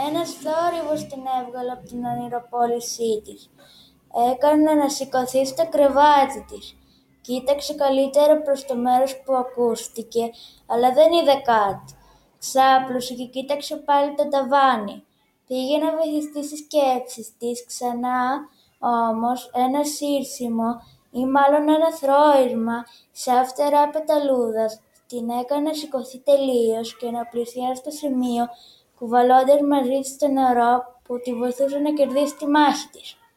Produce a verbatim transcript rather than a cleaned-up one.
Ένας θόρυβος την έβγαλε από την ονειροπόλησή της. Έκανε να σηκωθεί στο κρεβάτι της. Κοίταξε καλύτερα προς το μέρος που ακούστηκε, αλλά δεν είδε κάτι. Ξάπλωσε και κοίταξε πάλι το ταβάνι. Πήγε να βυθιστεί στις σκέψεις της ξανά, όμως ένα σύρσιμο ή μάλλον ένα θρώισμα σαν φτερά πεταλούδας την έκανε να σηκωθεί τελείως και να πλησιάσει στο σημείο, κουβαλώντας μαζί της το νερό που τη βοηθούσε να κερδίσει τη μάχη της.